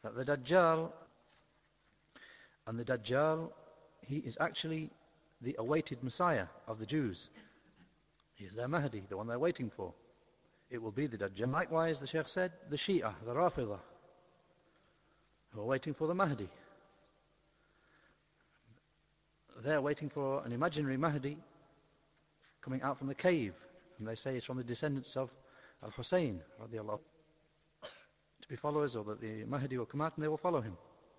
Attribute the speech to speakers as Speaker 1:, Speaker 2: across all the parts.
Speaker 1: that the Dajjal, and the Dajjal, he is actually the awaited Messiah of the Jews. He is their Mahdi, the one they're waiting for. It will be the Dajjal. Likewise, the Shaykh said, the Shia, the Rafidah, who are waiting for the Mahdi. They're waiting for an imaginary Mahdi coming out from the cave, and they say it's from the descendants of Al-Hussein, radiallahu, to be followers, or that the Mahdi will come out and they will follow him.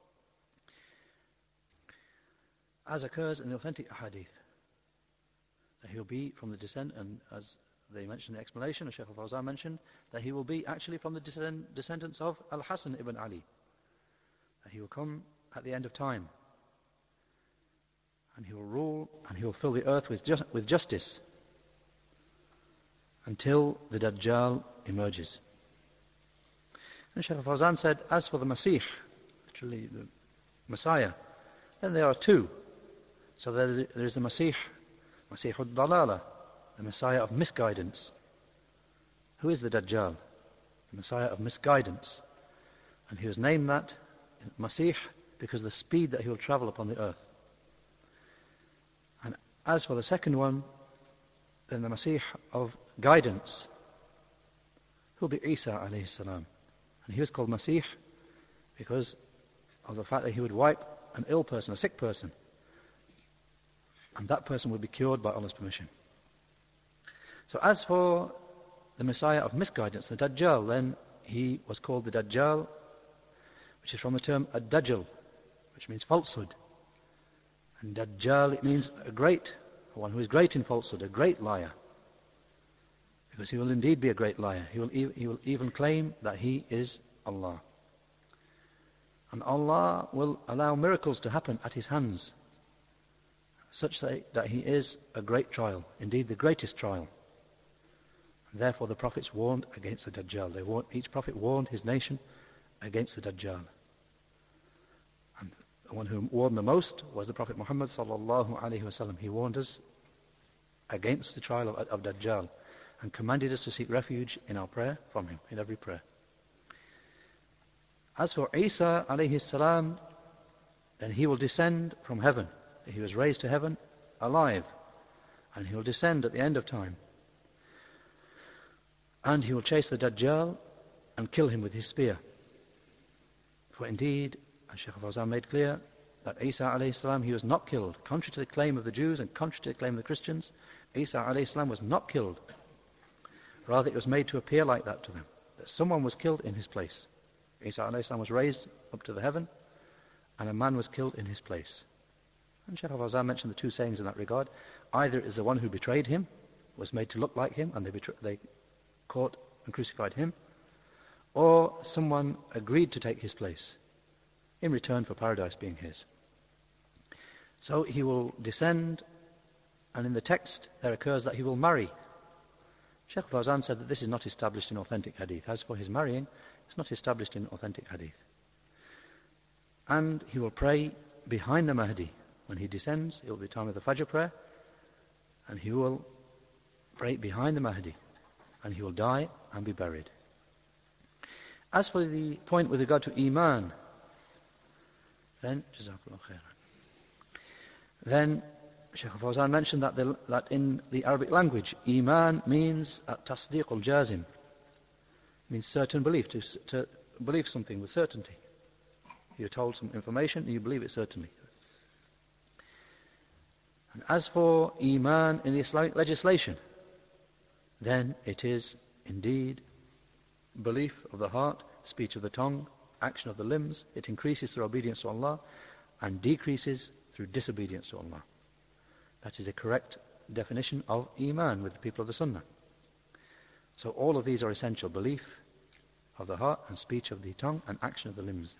Speaker 1: As occurs in the authentic hadith, that he will be from the descent, and as they mentioned in the explanation, as Shaykh al-Fawzan mentioned, that he will be actually from the descendants of Al-Hasan ibn Ali. That he will come at the end of time, and he will rule, and he will fill the earth with justice until the Dajjal emerges. And Shaykh al-Fawzan said, as for the Masih, literally the Messiah, then there are two. So there is the Masih al-Dalala, the Messiah of misguidance. Who is the Dajjal? The Messiah of misguidance. And he was named that Masih because of the speed that he will travel upon the earth. And as for the second one, then the Masih of guidance, who will be Isa alayhi salam. And he was called Masih because of the fact that he would wipe an ill person, a sick person, and that person would be cured by Allah's permission. So as for the Messiah of misguidance, the Dajjal, then he was called the Dajjal, which is from the term ad-Dajjal, which means falsehood. And Dajjal, it means one who is great in falsehood, a great liar. Because he will indeed be a great liar. He will even claim that he is Allah. And Allah will allow miracles to happen at his hands, such that he is a great trial, indeed the greatest trial. Therefore the prophets warned against the Dajjal. Each prophet warned his nation against the Dajjal. And the one who warned the most was the Prophet Muhammad sallallahu alaihi wasallam. He warned us against the trial of Dajjal and commanded us to seek refuge in our prayer from him, in every prayer. As for Isa alayhi salam, then he will descend from heaven. He was raised to heaven alive, and he will descend at the end of time. And he will chase the Dajjal and kill him with his spear. For indeed, as Shaykh al-Fawzan made clear, that Isa alayhi salam, he was not killed. Contrary to the claim of the Jews and contrary to the claim of the Christians, Isa alayhi salam was not killed. Rather, it was made to appear like that to them, that someone was killed in his place. Isa alayhi salam was raised up to the heaven, and a man was killed in his place. And Shaykh al-Fawzan mentioned the two sayings in that regard. Either it is the one who betrayed him, was made to look like him, and they caught and crucified him, or someone agreed to take his place in return for paradise being his. So he will descend, and in the text there occurs that he will marry. Shaykh al-Fawzan said that this is not established in authentic hadith. As for his marrying, it's not established in authentic hadith. And he will pray behind the Mahdi. When he descends, it will be time of the Fajr prayer, and he will pray behind the Mahdi, and he will die and be buried. As for the point with regard to Iman, then Jazakallah khairan. Then Shaykh al-Fawzan mentioned that in the Arabic language, Iman means at-tasdiq al-jazim, means certain belief, to believe something with certainty. You're told some information and you believe it certainly. And as for Iman in the Islamic legislation, then it is indeed belief of the heart, speech of the tongue, action of the limbs. It increases through obedience to Allah and decreases through disobedience to Allah. That is a correct definition of Iman with the people of the Sunnah. So all of these are essential: belief of the heart and speech of the tongue and action of the limbs.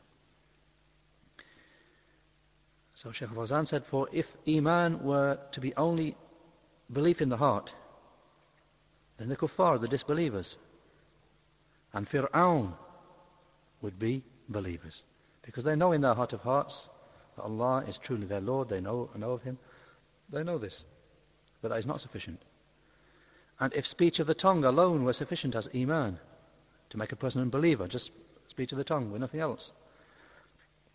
Speaker 1: So Shaykh al-Fawzan said, for if Iman were to be only belief in the heart, then the kuffar, the disbelievers, and Fir'aun would be believers. Because they know in their heart of hearts that Allah is truly their Lord, they know of Him. They know this. But that is not sufficient. And if speech of the tongue alone were sufficient as Iman, to make a person an unbeliever, just speech of the tongue with nothing else,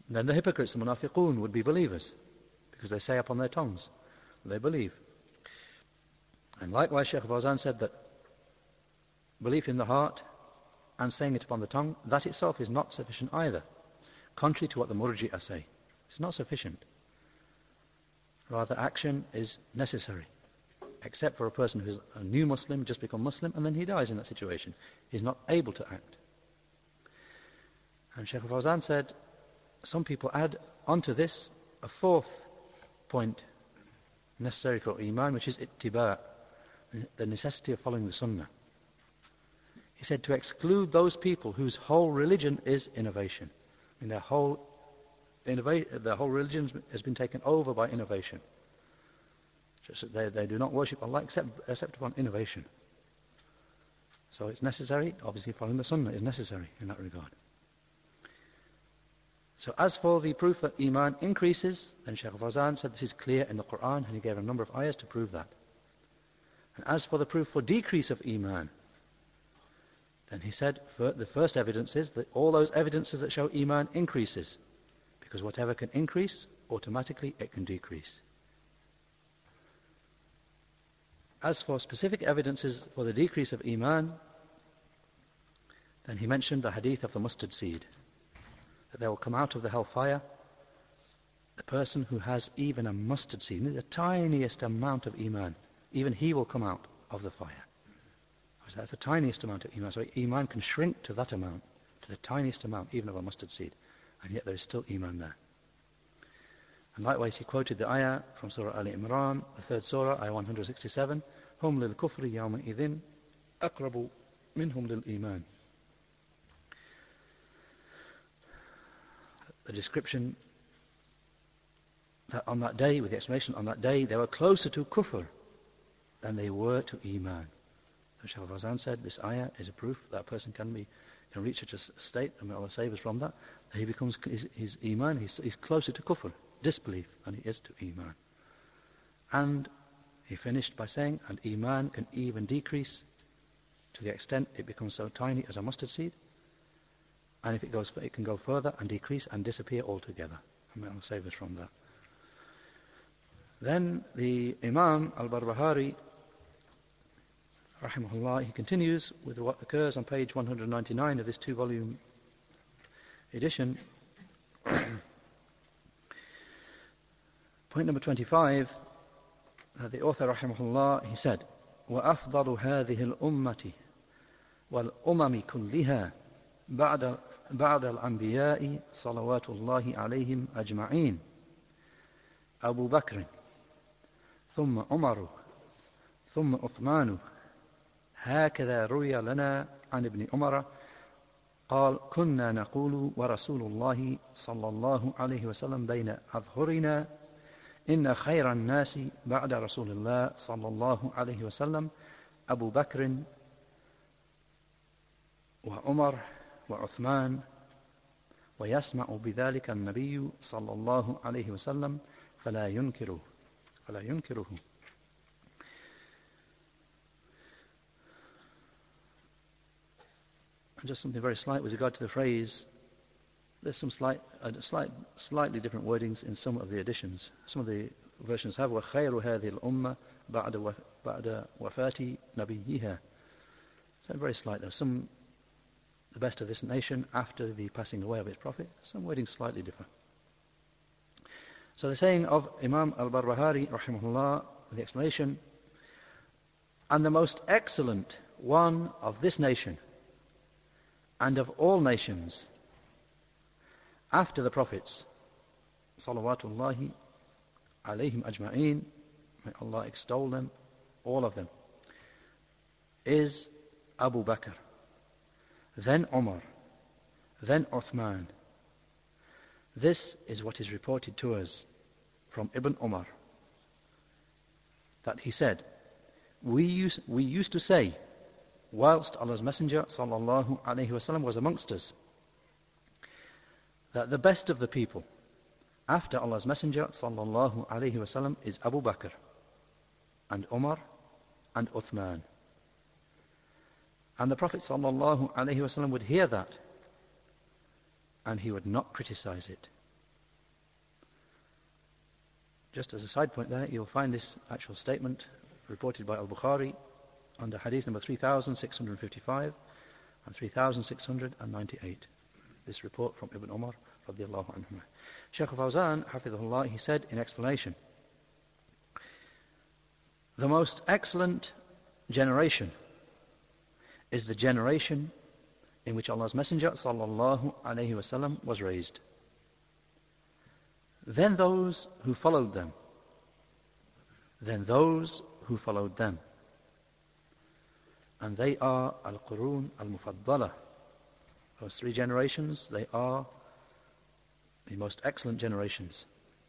Speaker 1: Then the hypocrites, the munafiqun, would be believers, because they say upon their tongues they believe. And likewise, Shaykh Fawzan said that belief in the heart and saying it upon the tongue, that itself is not sufficient either, contrary to what the Murji'ah say. It's not sufficient. Rather, action is necessary, except for a person who's a new Muslim, just become Muslim, and then he dies in that situation. He's not able to act. And Shaykh Fawzan said, some people add onto this a fourth point necessary for Iman, which is ittiba', the necessity of following the Sunnah. He said to exclude those people whose whole religion is innovation. I mean, their whole religion has been taken over by innovation. Just that they do not worship Allah except upon innovation. So it's necessary, obviously following the Sunnah is necessary in that regard. So as for the proof that Iman increases, then Shaykh Fawzan said this is clear in the Quran, and he gave a number of ayahs to prove that. And as for the proof for decrease of Iman, then he said the first evidence is that all those evidences that show Iman increases, because whatever can increase, automatically it can decrease. As for specific evidences for the decrease of Iman, then he mentioned the hadith of the mustard seed, that there will come out of the hellfire the person who has even a mustard seed, the tiniest amount of Iman, even he will come out of the fire. That's the tiniest amount of Iman. So Iman can shrink to that amount, to the tiniest amount, even of a mustard seed, and yet there is still Iman there. And likewise he quoted the ayah from Surah Al-Imran, the 3rd Surah, ayah 167, Hum lil kufri yawma idhin aqrabu minhum lil iman. The description that on that day, with the explanation, on that day they were closer to kufr than they were to Iman. So Shaykh Fawzan said this ayah is a proof that a person can reach such a state, and may Allah save us from that he becomes his Iman, he's closer to kufr, disbelief, than he is to Iman. And he finished by saying, and Iman can even decrease to the extent it becomes so tiny as a mustard seed, and if it can go further and decrease and disappear altogether. And may Allah save us from that. Then the Imam Al-Barbahari, rahimahullah, he continues with what occurs on page 199 of this 2-volume edition. Point number 25, the author, rahimahullah, he said, وَأَفْضَلُ هَذِهِ الْأُمَّةِ وَالْأُمَمِ كُلِّهَا بعد الأنبياء صلوات الله عليهم أجمعين أبو بكر ثم عمر ثم عثمان هكذا روي لنا عن ابن عمر قال كنا نقول ورسول الله صلى الله عليه وسلم بين أظهرنا إن خير الناس بعد رسول الله صلى الله عليه وسلم أبو بكر وعمر وعثمان ويسمع بذلك النبي صلى الله عليه وسلم فلا ينكره. And just something very slight with regard to the phrase, there's some slightly different wordings in some of the editions. Some of the versions have وَخَيْرُ هَذِهِ الْأُمَّةِ بَعْدَ وَفَاتِ نَبِيِّهَا. So very slight. There's some, the best of this nation after the passing away of its prophet. Some wordings slightly different. So the saying of Imam Al-Barbahari, rahimahullah, the explanation, and the most excellent one of this nation and of all nations after the prophets, salawatullahi alayhim ajma'een, may Allah extol them, all of them, is Abu Bakr, then Umar, then Uthman. This is what is reported to us from Ibn Umar, that he said, we used to say, whilst Allah's Messenger sallallahu alaihi wasallam was amongst us, that the best of the people after Allah's Messenger sallallahu alaihi wasallam is Abu Bakr and Umar and Uthman. And the Prophet sallallahu alaihi wasallam would hear that, and he would not criticize it. just as a side point there, you'll find this actual statement reported by Al-Bukhari under hadith number 3655 and 3698. This report from Ibn Umar radiallahu anhu. Shaykh al-Fawzan, hafidhullah, he said in explanation, the most excellent generation is the generation in which Allah's Messenger sallallahu alayhi wasallam was raised. Then those who followed them. Then those who followed them. And they are al-Qurun al-Mufaddala. Those three generations, they are the most excellent generations.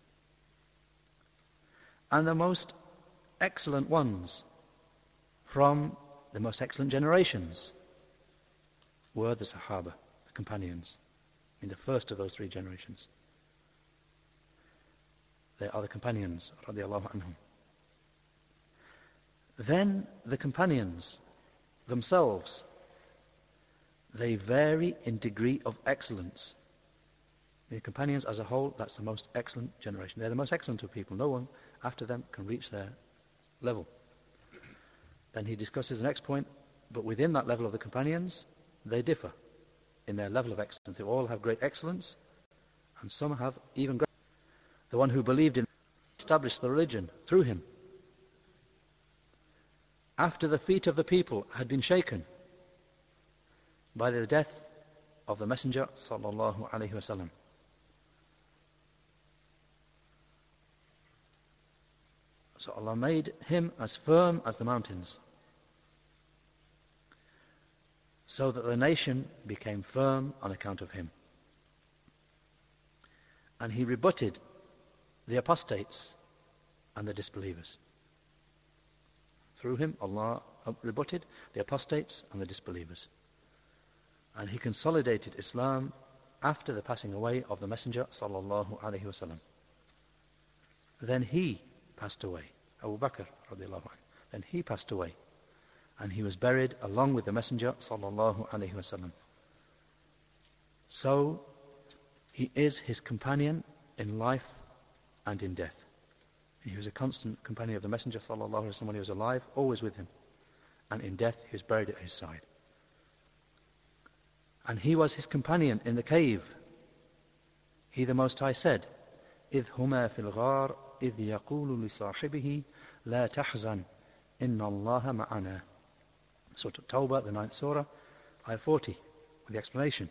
Speaker 1: And the most excellent ones from the most excellent generations were the Sahaba, the companions, in the first of those three generations. They are the companions, radiallahu anhum. Then the companions themselves, they vary in degree of excellence. The companions as a whole, that's the most excellent generation. They're the most excellent of people. No one after them can reach their level. Then he discusses the next point, but within that level of the companions, they differ in their level of excellence. They all have great excellence, and some have even greater. The one who believed in established the religion through him. After the feet of the people had been shaken by the death of the Messenger sallallahu alaihi wasallam. So Allah made him as firm as the mountains, so that the nation became firm on account of him. And he rebutted the apostates and the disbelievers. Through him, Allah rebutted the apostates and the disbelievers. And he consolidated Islam after the passing away of the Messenger sallallahu alaihi wasallam. Then he passed away, Abu Bakr radiallahu anhu. Then he passed away, and he was buried along with the Messenger sallallahu alaihi wasallam. So he is his companion in life and in death. He was a constant companion of the Messenger sallallahu alaihi wasallam when he was alive, always with him, and in death he was buried at his side. And he was his companion in the cave. He, the Most High, said, إِذْ هُمَا فِي الْغَارِ إِذْ يَقُولُ لِصَاحِبِهِ لَا تَحْزَنْ إِنَّ اللَّهَ مَعَنَا. Surah Tawbah, the 9th surah, ayah 40, with the explanation.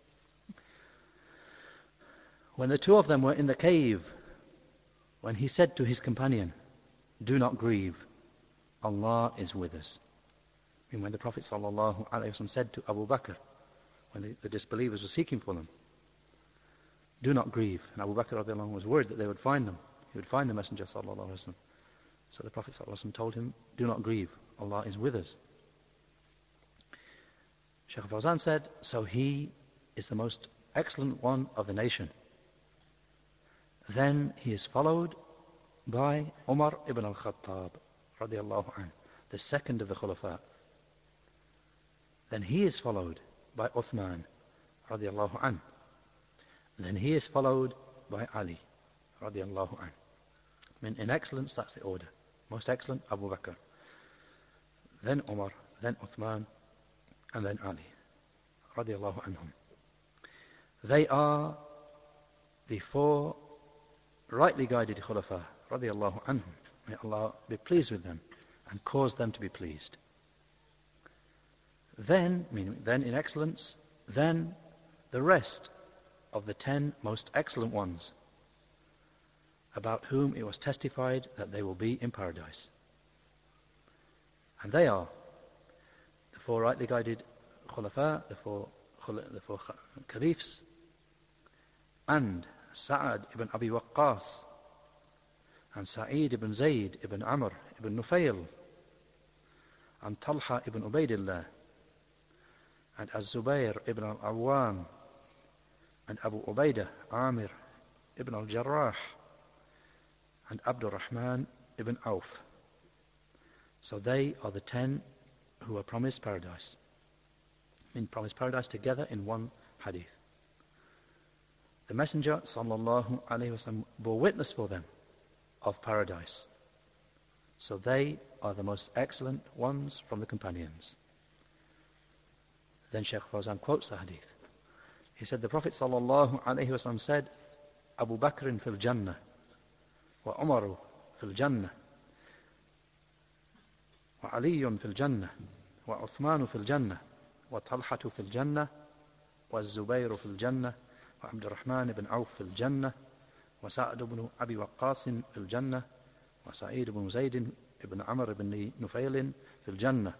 Speaker 1: When the two of them were in the cave, when he said to his companion, do not grieve, Allah is with us. And when the Prophet ﷺ said to Abu Bakr, when the disbelievers were seeking for them, do not grieve. And Abu Bakr radiallahu anhu was worried that they would find them. He would find the Messenger sallallahu alaihi wasallam. So the Prophet sallallahu alaihi wasallam told him, do not grieve, Allah is with us. Shaykh Fawzan said, so he is the most excellent one of the nation. Then he is followed by Umar ibn al-Khattab radiallahu anhu, the second of the Khulafa. Then he is followed by Uthman radiallahu anhu. Then he is followed by Ali radiallahu anhu. In excellence, that's the order. Most excellent, Abu Bakr. Then Umar, then Uthman, and then Ali radiallahu anhum. They are the four rightly guided Khulafa radiallahu anhum. May Allah be pleased with them and cause them to be pleased. Then, meaning then in excellence, then the rest of the 10 most excellent ones, about whom it was testified that they will be in paradise. And they are the four rightly guided Khulafa, the four Caliphs, and Sa'ad ibn Abi Waqqas, and Sa'id ibn Zayd ibn Amr ibn Nufayl, and Talha ibn Ubaidillah, and Az-Zubayr ibn al-Awwam, and Abu Ubaidah Amir ibn al-Jarrah, and Abdul Rahman ibn Auf. So they are the 10 who are promised paradise. Promised paradise together in one hadith. The Messenger sallallahu alaihi wasallam bore witness for them of paradise. So they are the most excellent ones from the companions. Then Shaykh Fawzan quotes the hadith. He said, the Prophet ﷺ said, Abu Bakr fil Jannah, wa Umaru fil Jannah, wa Aliyun fil Jannah, wa Uthmanu fil Jannah, wa Talhatu fil Jannah, wa Zubayru fil Jannah, wa Abdurrahman ibn Auf fil Jannah, wa Sa'd ibn Abi Waqqas fil Jannah, wa Sa'id ibn Zayd ibn Amr ibn Nufail fil Jannah,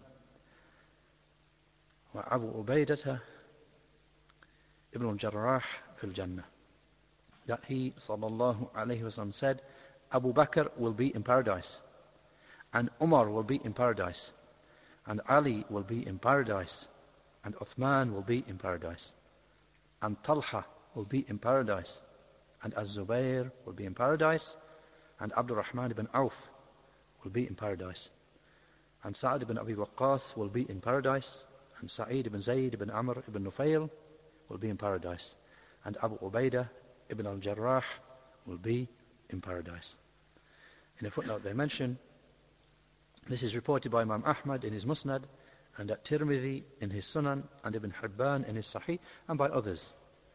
Speaker 1: wa Abu Ubaidah ibn al-Jarrah fil Jannah. That he, sallallahu alayhi wasallam, said, Abu Bakr will be in paradise, and Umar will be in paradise, and Ali will be in paradise, and Uthman will be in paradise, and Talha will be in paradise, and Az-Zubayr will be in paradise, and Abdurrahman ibn Auf will be in paradise, and Sa'd ibn Abi Waqqas will be in paradise, and Sa'id ibn Zayd ibn Amr ibn Nufail will be in paradise, and Abu Ubaidah ibn al-Jarrah will be in paradise. In a footnote they mention, this is reported by Imam Ahmad in his Musnad, and at Tirmidhi in his Sunan, and Ibn Hibban in his Sahih, and by others.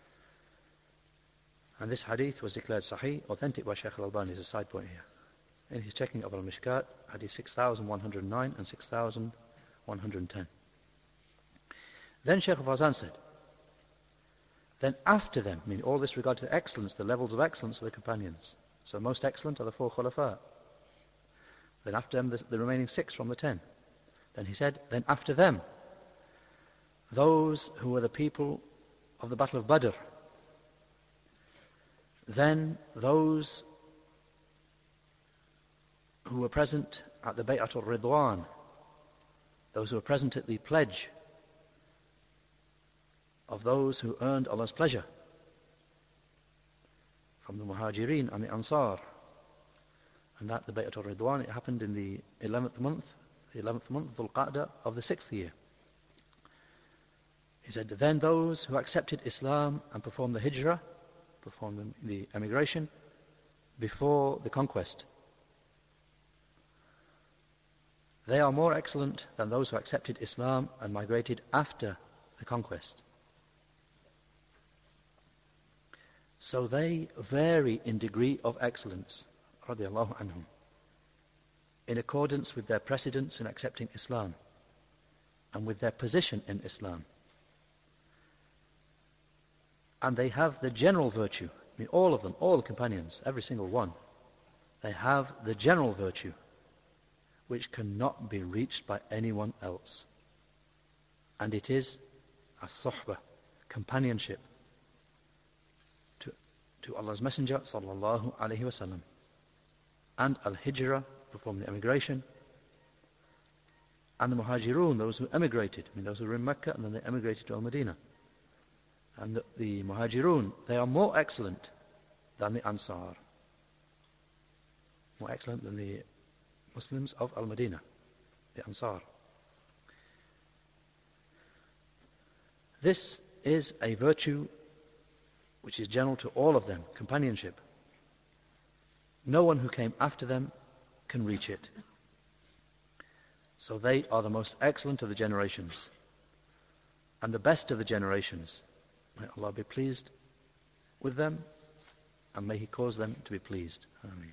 Speaker 1: And this hadith was declared Sahih, authentic by Shaykh al-Albani, as a side point here. In his checking of al-Mishkat, hadith 6109 and 6110. Then Shaykh al-Fawzan said, then after them, I mean all this regard to the excellence, the levels of excellence of the companions. So most excellent are the 4 Khulafa. Then after them, the remaining 6 from the 10. Then he said, then after them, those who were the people of the Battle of Badr. Then those who were present at the Bay'atul Ridwan, those who were present at the pledge of those who earned Allah's pleasure from the Muhajirin and the Ansar. And that, the Bay'atul Ridwan, it happened in the 11th month, Dhul Qa'dah of the 6th year. He said, then those who accepted Islam and performed the hijrah, performed the emigration, before the conquest, they are more excellent than those who accepted Islam and migrated after the conquest. So they vary in degree of excellence, radiallahu anhum, in accordance with their precedence in accepting Islam and with their position in Islam. And they have the general virtue, I mean all of them, all the companions, every single one, they have the general virtue which cannot be reached by anyone else. And it is as-suhbah, companionship to Allah's Messenger sallallahu alaihi wasallam, and al-hijrah, perform the emigration, and the muhajirun, those who emigrated, I mean those who were in Mecca and then they emigrated to Al-Madinah. And the muhajirun, they are more excellent than the Ansar, more excellent than the Muslims of Al-Madinah, the Ansar. This is a virtue which is general to all of them, companionship. No one who came after them can reach it. So they are the most excellent of the generations and the best of the generations. May Allah be pleased with them and may He cause them to be pleased. Ameen.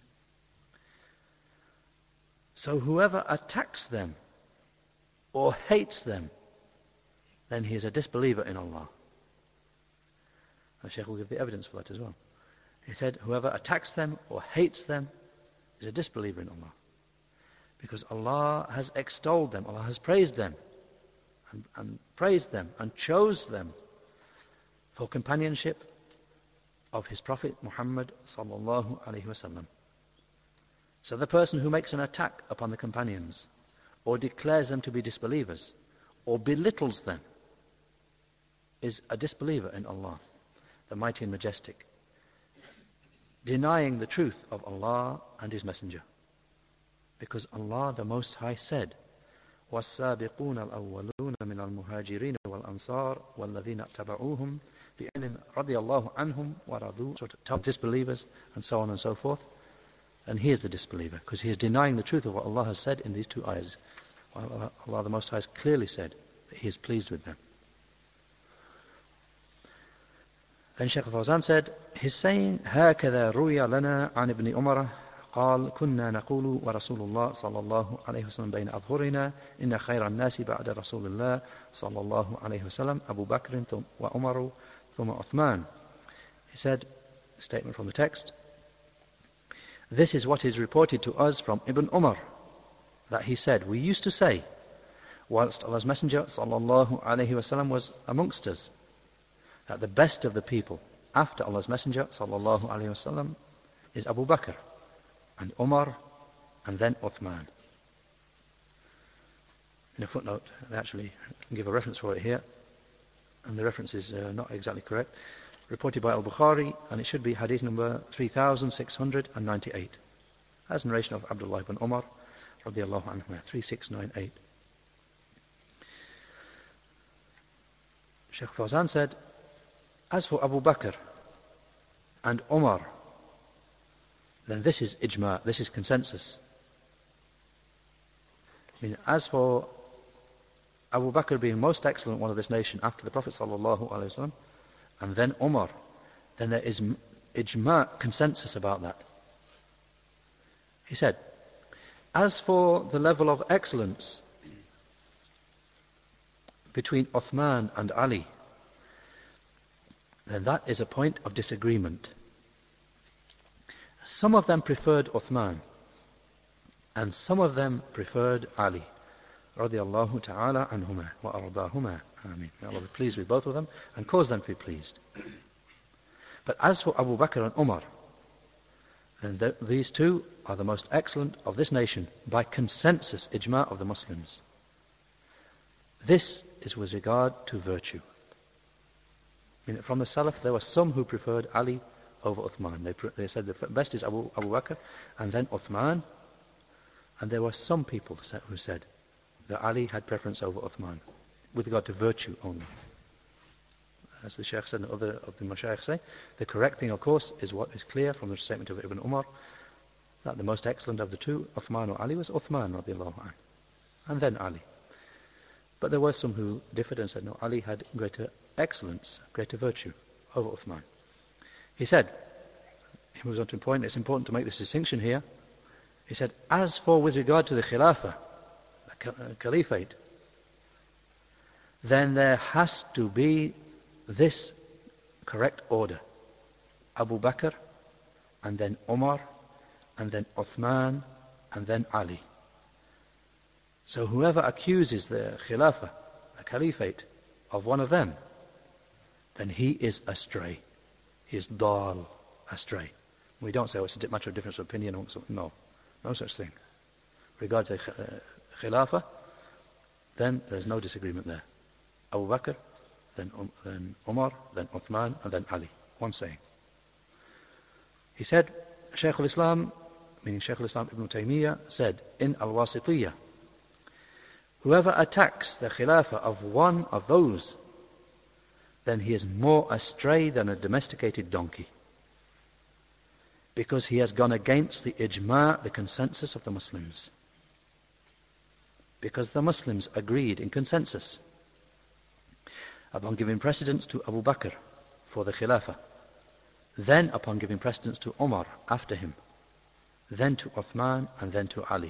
Speaker 1: So whoever attacks them or hates them, then he is a disbeliever in Allah. The Shaykh will give the evidence for that as well. He said, whoever attacks them or hates them is a disbeliever in Allah. Because Allah has extolled them, Allah has praised them, and praised them, and chose them for companionship of His Prophet Muhammad sallallahu alaihi wasallam. So the person who makes an attack upon the companions, or declares them to be disbelievers, or belittles them, is a disbeliever in Allah, the Mighty and Majestic, denying the truth of Allah and His Messenger. Because Allah the Most High said, وَالسَّابِقُونَ الْأَوَّلُونَ مِنَ الْمُهَاجِرِينَ وَالْأَنصَارِ وَالَّذِينَ اتَّبَعُوهُمْ بِإِذْنٍ رَضِيَ اللَّهُ عَنْهُمْ وَرَضُوا, disbelievers, and so on and so forth. then he is the disbeliever, because he is denying the truth of what Allah has said in these two ayahs. Allah the Most High has clearly said that He is pleased with them. Then Shaykh al-Fawzan said, his saying, هَكَذَا رُوِيَ لَنَا عَنِ ابْنِ عُمَرَ قال كنا نقول ورسول الله صلى الله عليه وسلم بين أظهرنا إن خير الناس بعد رسول الله صلى الله عليه وسلم أبو بكر وعمر ثم عثمان. He said, a statement from the text, this is what is reported to us from Ibn Umar, that he said, we used to say, whilst Allah's Messenger sallallahu alaihi wasallam was amongst us, that the best of the people after Allah's Messenger sallallahu alaihi wasallam is Abu Bakr and Umar and then Uthman. In a footnote, they actually give a reference for it here, and the reference is not exactly correct. Reported by Al-Bukhari, and it should be hadith number 3698, as narration of Abdullah ibn Umar radiyallahu anhu, 3698. Shaykh Fawzan said, as for Abu Bakr and Umar, then this is ijma', this is consensus. I mean, as for Abu Bakr being most excellent one of this nation after the Prophet sallallahu alaihi wasallam, and then Umar, then there is ijma', consensus about that. He said, as for the level of excellence between Uthman and Ali, then that is a point of disagreement. Some of them preferred Uthman, and some of them preferred Ali, radiyallahu ta'ala anhuma wa ardahuma. Ameen. May Allah be pleased with both of them and cause them to be pleased. But as for Abu Bakr and Umar, then these two are the most excellent of this nation by consensus, ijma' of the Muslims. This is with regard to virtue. I mean, from the Salaf, there were some who preferred Ali over Uthman. They said the best is Abu Bakr and then Uthman. And there were some people who said that Ali had preference over Uthman with regard to virtue only. As the Shaykh said and other of the Mashayikh say, the correct thing, of course, is what is clear from the statement of Ibn Umar, that the most excellent of the two, Uthman or Ali, was Uthman radiallahu anhu, and then Ali. But there were some who differed and said, no, Ali had greater excellence, greater virtue over Uthman. He said, he moves on to a point, it's important to make this distinction here. He said, as for with regard to the Khilafah, the Caliphate, then there has to be this correct order. Abu Bakr, and then Umar, and then Uthman, and then Ali. So whoever accuses the Khilafah, the Caliphate, of one of them, then he is astray. He is dal, astray. We don't say, oh, it's a matter of difference of opinion. No such thing. Regard to Khilafah, then there's no disagreement there. Abu Bakr, then Umar, then Uthman, and then Ali. One saying. He said, Shaykh al-Islam, meaning Shaykh al-Islam Ibn Taymiyyah, said in Al-Wasitiyah, whoever attacks the Khilafah of one of those, then he is more astray than a domesticated donkey. Because he has gone against the ijma', the consensus of the Muslims. Because the Muslims agreed in consensus upon giving precedence to Abu Bakr for the Khilafah, then upon giving precedence to Umar after him, then to Uthman, and then to Ali.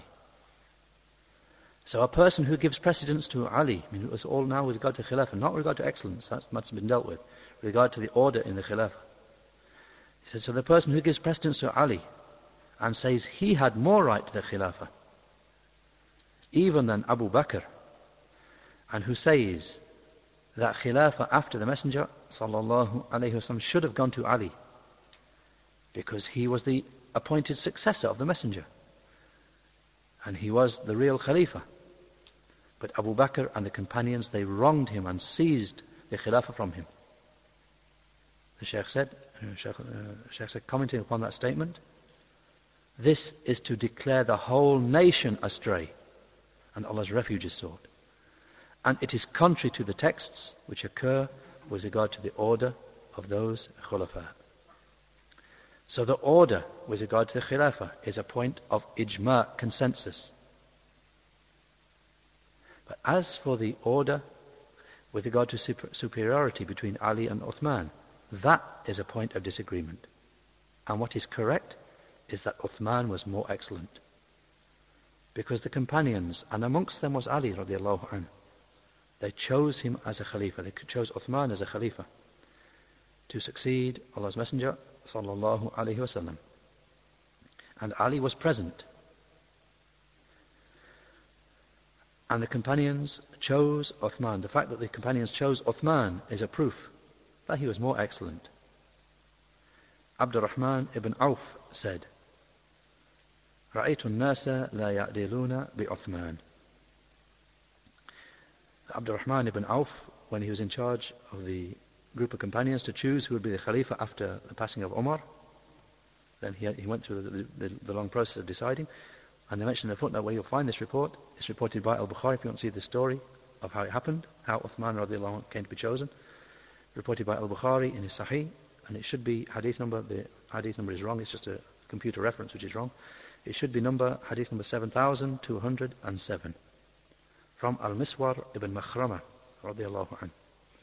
Speaker 1: So a person who gives precedence to Ali, I mean, it was all now with regard to Khilafah, not with regard to excellence, that's much been dealt with regard to the order in the Khilafah. He said, so the person who gives precedence to Ali and says he had more right to the Khilafah, even than Abu Bakr, and who says that Khilafah after the Messenger sallallahu alaihi wasallam should have gone to Ali, because he was the appointed successor of the Messenger, and he was the real Khalifa. But Abu Bakr and the companions, they wronged him and seized the Khilafah from him. The Shaykh said, commenting upon that statement, this is to declare the whole nation astray, and Allah's refuge is sought. And it is contrary to the texts which occur with regard to the order of those Khulafa. So the order with regard to the Khilafah is a point of ijma' consensus. But as for the order with regard to superiority between Ali and Uthman, that is a point of disagreement. And what is correct is that Uthman was more excellent. Because the companions, and amongst them was Ali radiallahu anhu, they chose him as a Khalifa, they chose Uthman as a Khalifa to succeed Allah's Messenger sallallahu alayhi wasallam. And Ali was present. And the companions chose Uthman. The fact that the companions chose Uthman is a proof that he was more excellent. Abdurrahman ibn Auf said, رَأَيْتُ النَّاسَ لَا يَعْدِلُونَ بِعُثْمَانِ. Abdurrahman ibn Auf, when he was in charge of the group of companions to choose who would be the Khalifa after the passing of Umar, then he went through the long process of deciding. And they mentioned in the footnote where you'll find this report. It's reported by Al-Bukhari if you want to see the story of how it happened, how Uthman radiallahu anh came to be chosen. Reported by Al-Bukhari in his Sahih, and it should be hadith number, the hadith number is wrong, it's just a computer reference which is wrong. It should be hadith number 7207 from Al-Miswar ibn Makhrama radiallahu anh.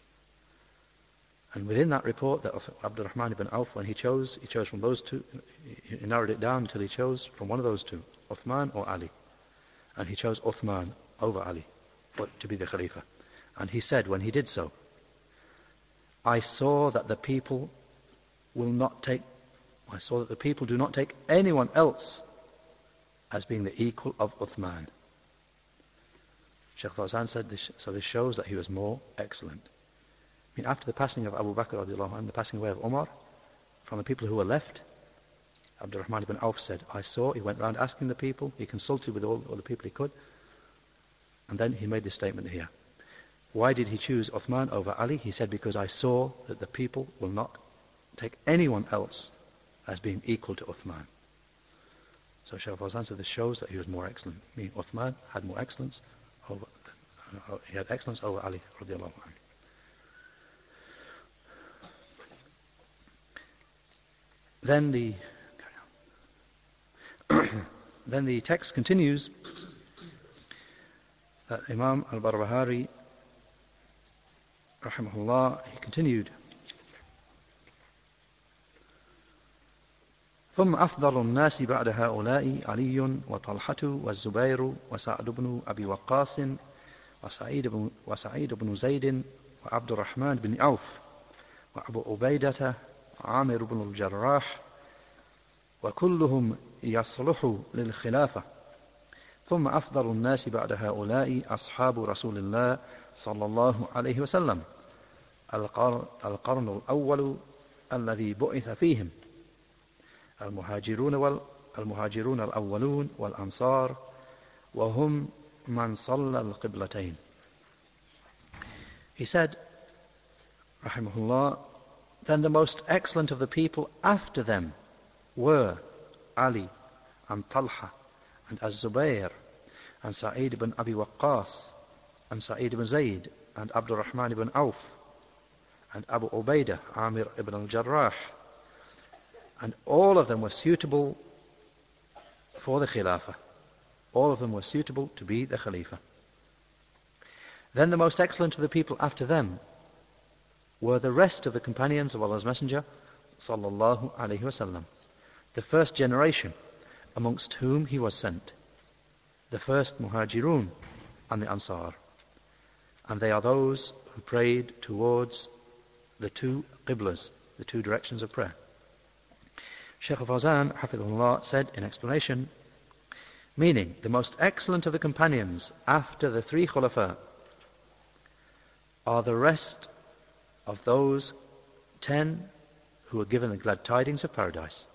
Speaker 1: And within that report that Abdurrahman ibn Auf, when he chose from those two, he narrowed it down until he chose from one of those two, Uthman or Ali. And he chose Uthman over Ali to be the Khalifa. And he said when he did so, I saw that the people do not take anyone else as being the equal of Uthman. Shaykh Fawzan said this, so this shows that he was more excellent. I mean, after the passing of Abu Bakr radiallahu anhu, the passing away of Umar, from the people who were left, Abdurrahman ibn Auf said, he went round asking the people, he consulted with all the people he could, and then he made this statement here. Why did he choose Uthman over Ali? He said, because I saw that the people will not take anyone else as being equal to Uthman. So Shaykh Fawzan said this shows that he was more excellent. I mean, Uthman had more excellence he had excellence over Ali radiallahu anhu. Then the text continues that Imam al-Barbahari rahimahullah, he continued, ثم أفضل الناس بعد هؤلاء علي وطلحة والزبير وسعد بن أبي وقاص وسعيد بن زيد وعبد الرحمن بن عوف وأبو عبيدة عامر بن الجراح وكلهم يصلح للخلافة. ثم أفضل الناس بعد هؤلاء أصحاب رسول الله صلى الله عليه وسلم القرن الأول الذي بعث فيهم المهاجرون الأولون والأنصار وهم من صلى القبلتين. He said, rahimahullah, then the most excellent of the people after them were Ali and Talha and Az-Zubayr and Sa'id ibn Abi Waqqas and Sa'id ibn Zayd and Abdul Rahman ibn Auf and Abu Ubaidah Amir ibn al-Jarrah, and all of them were suitable for the Khilafah. All of them were suitable to be the Khalifa. Then the most excellent of the people after them were the rest of the companions of Allah's Messenger sallallahu alaihi wasallam, the first generation amongst whom he was sent, the first Muhajirun and the Ansar, and they are those who prayed towards the two Qiblas, the two directions of prayer. Shaykh al-Fawzan hafidhullah said in explanation, meaning the most excellent of the companions after the three Khulafa are the rest of those 10 who were given the glad tidings of paradise.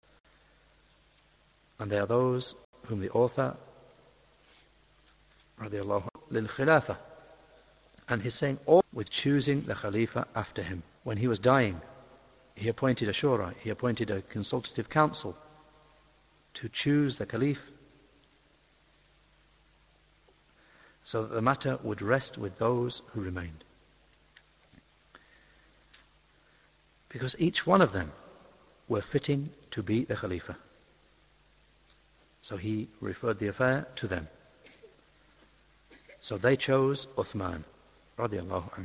Speaker 1: And they are those whom the author radiallahu lil khilafah, and he's saying all with choosing the Khalifa after him. When he was dying, he appointed a shura, he appointed a consultative council to choose the Caliph so that the matter would rest with those who remained. Because each one of them were fitting to be the Khalifa. So he referred the affair to them. So they chose Uthman radiallahu anhu.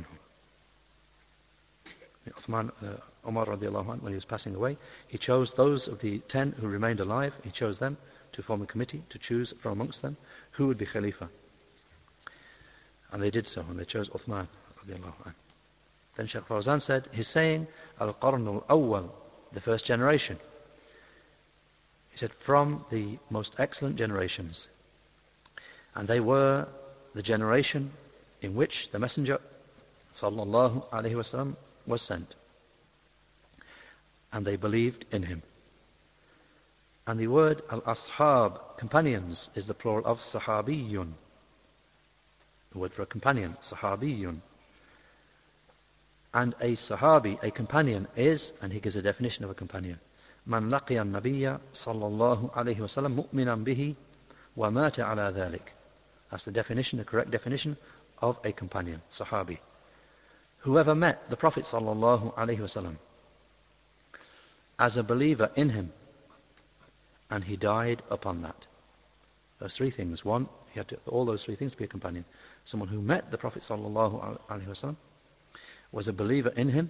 Speaker 1: Umar radiallahu anhu, when he was passing away, he chose those of the 10 who remained alive, he chose them to form a committee to choose from amongst them who would be Khalifa. And they did so, and they chose Uthman radiallahu anhu. Then Shaykh Fawzan said, he's saying, Al-Qarn al-Awwal, the first generation. He said, from the most excellent generations. And they were the generation in which the Messenger sallallahu alaihi wasallam was sent. And they believed in him. And the word al-ashab, companions, is the plural of sahabiyun. The word for a companion, sahabiyun. And a sahabi, a companion, is, and he gives a definition of a companion, man laqiya an-nabiyya sallallahu alayhi wa sallam mu'minan bihi wa mata ala dhalik. That's the definition, the correct definition of a companion, sahabi. Whoever met the Prophet sallallahu alayhi wa sallam as a believer in him, and he died upon that. Those three things. One, he had to, all those three things to be a companion. Someone who met the Prophet sallallahu alayhi wa sallam, was a believer in him,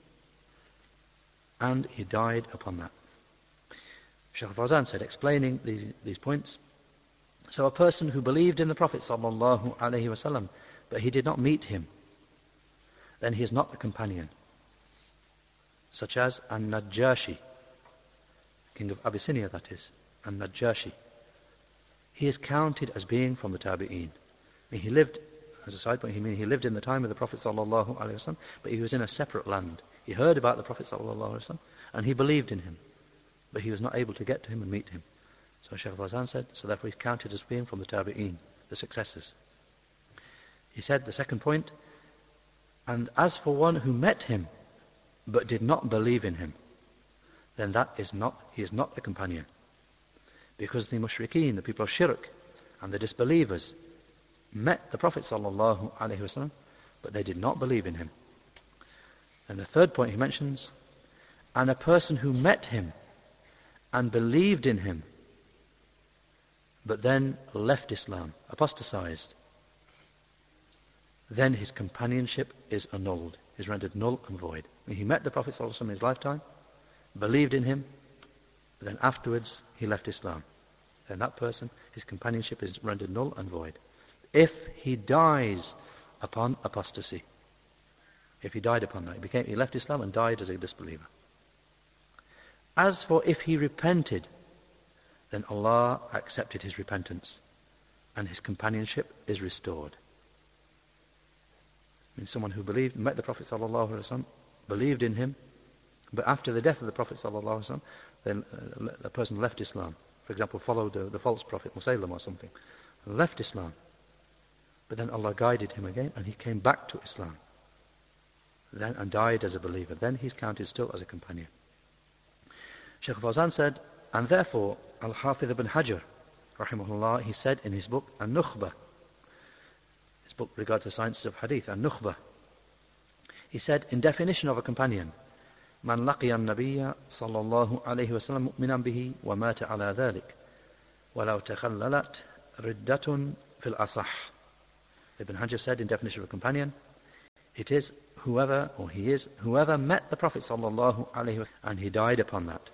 Speaker 1: and he died upon that. Shaykh Fawzan said, explaining these points, so a person who believed in the Prophet sallallahu alaihi wasallam, but he did not meet him, then he is not a companion. Such as An-Najashi, king of Abyssinia, that is, An-Najashi. He is counted as being from the Tabi'een. He lived, as a side point, he lived in the time of the Prophet sallallahu alaihi wasallam, but he was in a separate land. He heard about the Prophet sallallahu alaihi wasallam, and he believed in him, but he was not able to get to him and meet him. So Shaykh Fawzan said, so therefore he's counted as being from the Tabi'een, the successors. He said, the second point, and as for one who met him, but did not believe in him, then he is not a companion. Because the mushrikeen, the people of shirk, and the disbelievers, met the Prophet sallallahu alaihi wasallam, but they did not believe in him. And the third point he mentions, and a person who met him and believed in him, but then left Islam, apostatized, then his companionship is annulled, is rendered null and void. He met the Prophet ﷺ in his lifetime, believed in him, but then afterwards he left Islam. Then that person, his companionship is rendered null and void. If he dies upon apostasy, if he died upon that, he left Islam and died as a disbeliever. As for if he repented, then Allah accepted his repentance and his companionship is restored. I mean, someone who believed, met the Prophet ﷺ, believed in him, but after the death of the Prophet ﷺ, then the person left Islam. For example, followed the false prophet Musaylim or something, and left Islam. But then Allah guided him again and he came back to Islam. Then and died as a believer. Then he's counted still as a companion. Shaykh Fawzan said, and therefore Al-Hafidh ibn Hajar, rahimahullah, he said in his book An-Nukhbah, his book regarding the sciences of hadith, An-Nukhbah, he said, in definition of a companion, man laqiya an-nabiyya sallallahu alayhi wa sallam mu'minan bihi wa mata ala dhalik walau takhallalat riddatun fil asah. Ibn Hajar said in definition of a companion, it is whoever met the Prophet sallallahu alayhi wa sallam and he died upon that.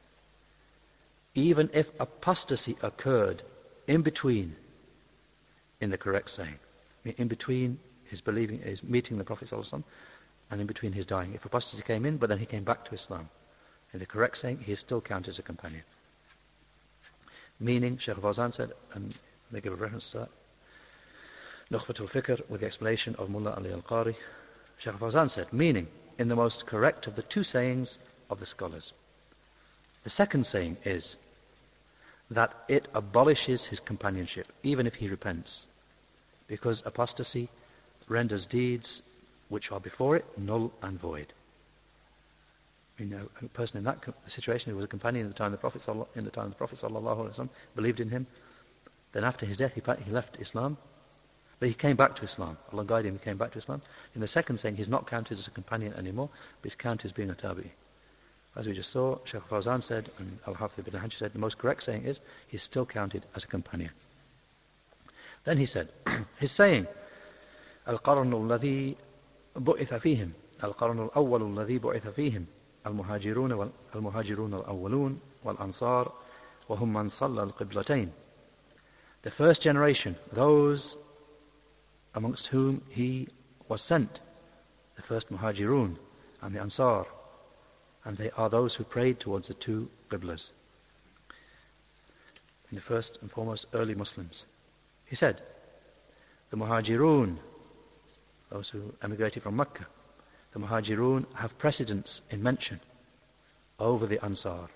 Speaker 1: Even if apostasy occurred in between, in the correct saying, in between his believing, his meeting the Prophet sallallahu alayhi wa sallam, and in between his dying. If apostasy came in, but then he came back to Islam, in the correct saying, he is still counted as a companion. Meaning, Shaykh Fawzan said, and they give a reference to that, Nukhbat al-Fikr, with the explanation of Mullah Ali al-Qari, Shaykh Fawzan said, meaning, in the most correct of the two sayings of the scholars. The second saying is that it abolishes his companionship, even if he repents, because apostasy renders deeds which are before it null and void. You know, a person in that situation who was a companion in the time of the Prophet sallallahu alaihi wasallam, believed in him, then after his death he left Islam, but he came back to Islam. Allah guided him, he came back to Islam. In the second saying, he's not counted as a companion anymore, but he's counted as being a tabi'i. As we just saw, Shaykh Fawzan said, and Al-Hafidh ibn Hajar said, the most correct saying is, he's still counted as a companion. Then he said, his saying, القرن الذي بعث فيهم القرن الأول الذي بعث فيهم المهاجرون الأولون والأنصار وهم من صلى القبلتين. The first generation, those amongst whom he was sent, the first Muhajirun and the Ansar, and they are those who prayed towards the two Qiblas, in the first and foremost early Muslims. He said, the Muhajirun, those who emigrated from Mecca, the Muhajirun have precedence in mention over the Ansar.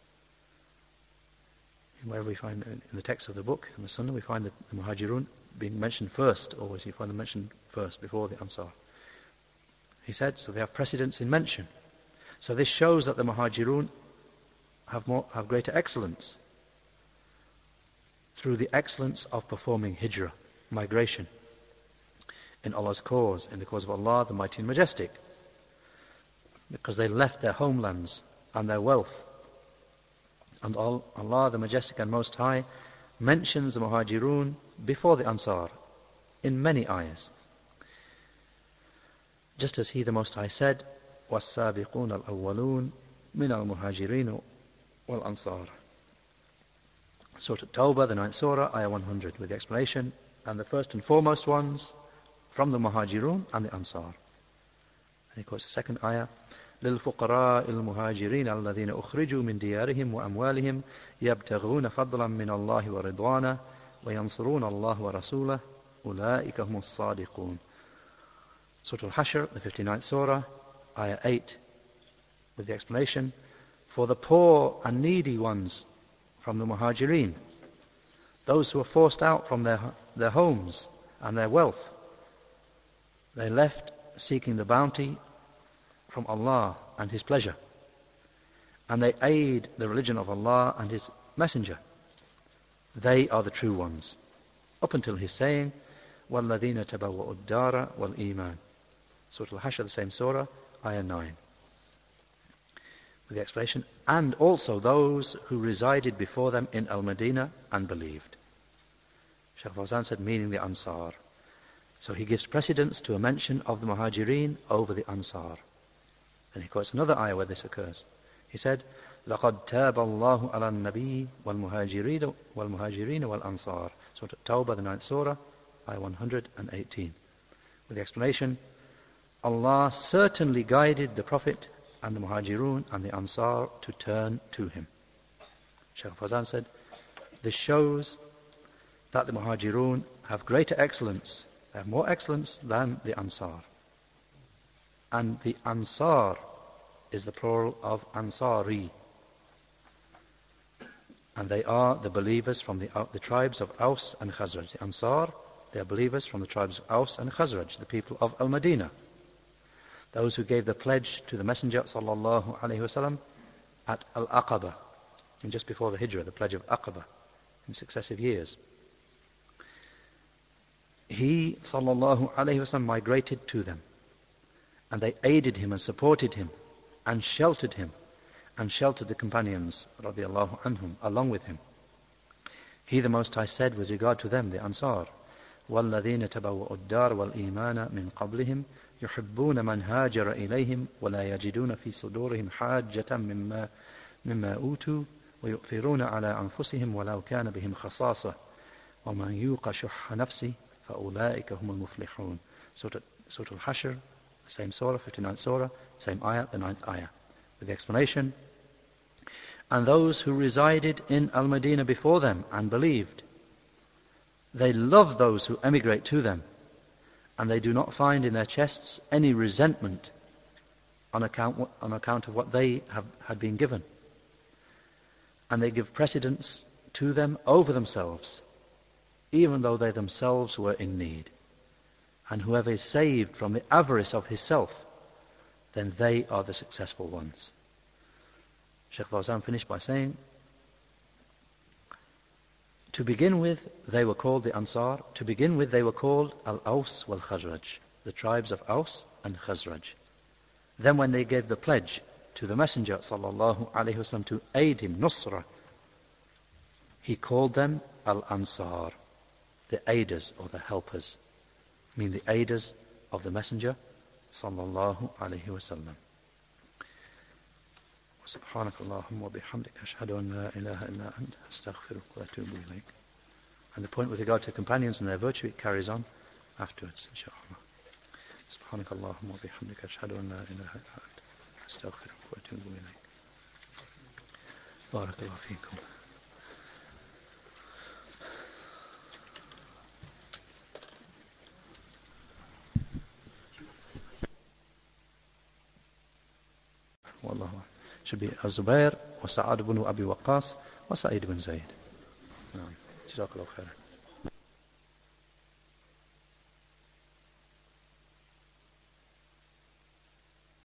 Speaker 1: Wherever we find in the text of the book, in the Sunnah, we find the Muhajirun being mentioned first. Always you find them mentioned first, before the Ansar. He said, so they have precedence in mention. So this shows that the Muhajirun have greater excellence through the excellence of performing hijrah, migration, in Allah's cause, in the cause of Allah, the Mighty and Majestic, because they left their homelands and their wealth. And Allah, the Majestic and Most High, mentions the Muhajirun before the Ansar in many ayahs. Just as He, the Most High, said, وَالسَّابِقُونَ الْأَوَّلُونَ مِنَ الْمُهَاجِرِينَ وَالْأَنصَارِ. Surah At-Tawbah, the 9th Surah, Ayah 100, with the explanation, and the first and foremost ones from the Muhajirun and the Ansar. And he quotes the second ayah, للفقراء المهاجرين الذين أخرجوا من ديارهم وأموالهم يبتغون فضلا من الله ورضوانه وينصرون الله ورسوله أولئك هم الصادقون. Surah Al-Hashr, the 59th Surah, Ayah 8, with the explanation, for the poor and needy ones from the Muhajirin, those who were forced out from their homes and their wealth, they left seeking the bounty from Allah and His pleasure, and they aid the religion of Allah and His Messenger. They are the true ones, up until His saying, وَالَّذِينَ تَبَوَّأُوا الدَّارَ وَالْإِيمَانَ. Surah Al-Hashr, the same surah, Ayah 9. With the explanation, and also those who resided before them in Al-Madinah and believed. Shaykh Fawzan said, meaning the Ansar. So he gives precedence to a mention of the Muhajirin over the Ansar. And he quotes another ayah where this occurs. He said, لَقَدْ تَابَ اللَّهُ عَلَى النَّبِيِّ وَالْمُهَاجِرِينَ وَالْأَنصَارِ. Surah At-Tawbah, the 9th Surah, Ayah 118. With the explanation, Allah certainly guided the Prophet and the Muhajirun and the Ansar to turn to Him. Shaykh Fawzan said, this shows that the Muhajirun have greater excellence, they have more excellence than the Ansar. And the Ansar is the plural of Ansari. And they are the believers from the tribes of Aus and Khazraj. The Ansar, they are believers from the tribes of Aus and Khazraj, the people of Al-Madinah. Those who gave the pledge to the Messenger sallallahu alaihi wasallam at Al-Aqaba, and just before the Hijrah, the pledge of Aqaba, in successive years. He sallallahu alaihi wasallam migrated to them, and they aided him and supported him and sheltered the companions radiallahu anhum along with him. He, the Most High, said with regard to them, the Ansar, وَالَّذِينَ تَبَوَّأُوا الدَّارَ وَالْإِيمَانَ مِنْ قَبْلِهِمْ يُحِبُّونَ مَنْ هَاجَرَ إِلَيْهِمْ وَلَا يَجِدُونَ فِي صُدُورِهِمْ حَاجَّةً مِمَّا أُوتُوا وَيُؤْثِرُونَ عَلَى أَنفُسِهِمْ وَلَوْ كَانَ بِهِمْ خَصَاصَةٌ وَمَنْ يُوقَ شُحَّ نَفْسِهِ فَأُولَٰئِكَ هُمُ الْمُفْلِحُونَ. Surah Al-Hashr, the same surah, 59th surah, same ayah, the 9th ayah. With the explanation, and those who resided in Al-Madinah before them and believed, they love those who emigrate to them, and they do not find in their chests any resentment on account of what they had been given. And they give precedence to them over themselves, even though they themselves were in need. And whoever is saved from the avarice of his self, then they are the successful ones. Shaykh Fawzan finished by saying, to begin with, they were called the Ansar. To begin with, they were called Al-Aws wal-Khazraj, the tribes of Aus and Khazraj. Then when they gave the pledge to the Messenger sallallahu alaihi wasallam to aid him, nusra. He called them Al-Ansar, the aiders or the helpers, mean the aiders of the Messenger sallallahu alaihi wasallam. سبحانك اللهم وبحمدك أشهد أن لا إله إلا أنت أستغفرك وأتوب إليك. And the point with regard to companions and their virtue, it carries on afterwards, inshallah. سبحانك اللهم وبحمدك أشهد أن لا إله إلا أنت أستغفرك وأتوب إليك. بارك الله فيكم. والله should be الزبير وسعد بن أبي وقاص وسعيد بن زيد. نعم جزاك الله خيرا.